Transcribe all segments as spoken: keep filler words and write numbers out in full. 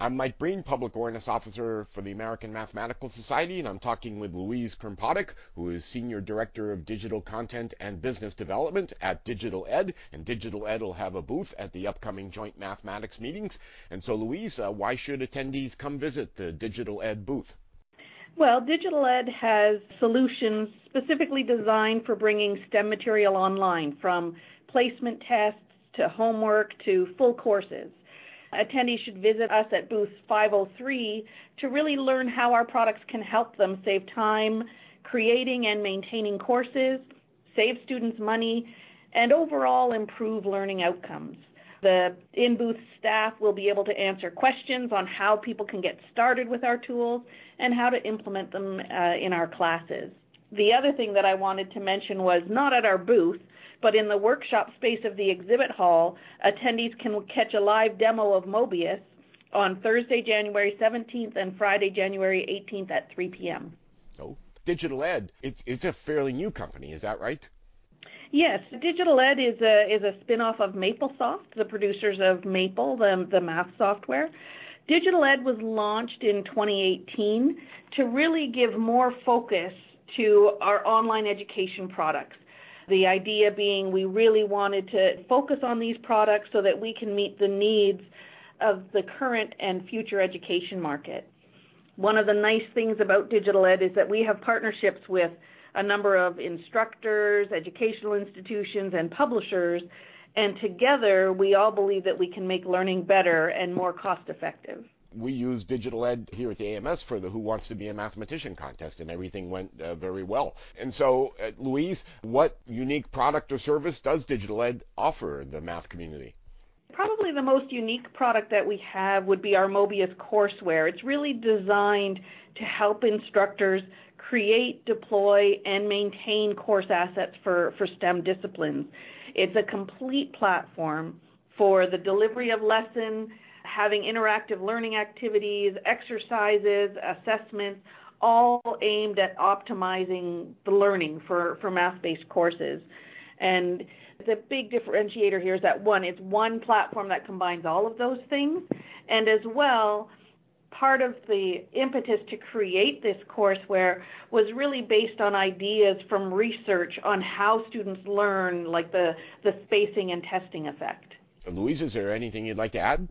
I'm Mike Breen, Public Awareness Officer for the American Mathematical Society, and I'm talking with Louise Krmpotek, who is Senior Director of Digital Content and Business Development at Digital Ed, and Digital Ed will have a booth at the upcoming joint mathematics meetings. And so, Louise, uh, why should attendees come visit the Digital Ed booth? Well, Digital Ed has solutions specifically designed for bringing STEM material online, from placement tests to homework to full courses. Attendees should visit us at booth five oh three to really learn how our products can help them save time creating and maintaining courses, save students money, and overall improve learning outcomes. The in-booth staff will be able to answer questions on how people can get started with our tools and how to implement them uh, in our classes. The other thing that I wanted to mention was, not at our booth, but in the workshop space of the exhibit hall, attendees can catch a live demo of Mobius on Thursday, January seventeenth and Friday, January eighteenth at three p.m. Oh, Digital Ed, it's, it's a fairly new company, is that right? Yes, Digital Ed is a is a spin-off of MapleSoft, the producers of Maple, the, the math software. Digital Ed was launched in twenty eighteen to really give more focus to our online education products. The idea being we really wanted to focus on these products so that we can meet the needs of the current and future education market. One of the nice things about Digital Ed is that we have partnerships with a number of instructors, educational institutions, and publishers, and together we all believe that we can make learning better and more cost-effective. We use Digital Ed here at the A M S for the Who Wants to Be a Mathematician contest, and everything went uh, very well. And so, uh, Louise, what unique product or service does Digital Ed offer the math community? Probably the most unique product that we have would be our Mobius courseware. It's really designed to help instructors create, deploy, and maintain course assets for, for STEM disciplines. It's a complete platform for the delivery of lessons, having interactive learning activities, exercises, assessments, all aimed at optimizing the learning for, for math-based courses. And the big differentiator here is that, one, it's one platform that combines all of those things, and as well, part of the impetus to create this courseware was really based on ideas from research on how students learn, like the, the spacing and testing effect. Louise, is there anything you'd like to add?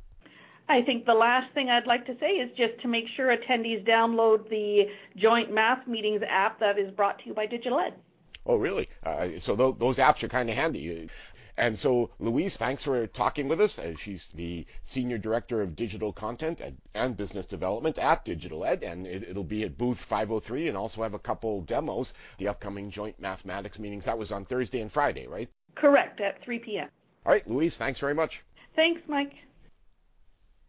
I think the last thing I'd like to say is just to make sure attendees download the Joint Math Meetings app that is brought to you by Digital Ed. Oh, really? Uh, so th- those apps are kind of handy. And so, Louise, thanks for talking with us. Uh, she's the Senior Director of Digital Content and, and Business Development at Digital Ed, and it, it'll be at booth five oh three and also have a couple demos, the upcoming joint mathematics meetings. That was on Thursday and Friday, right? Correct, at three p.m. All right, Louise, thanks very much. Thanks, Mike.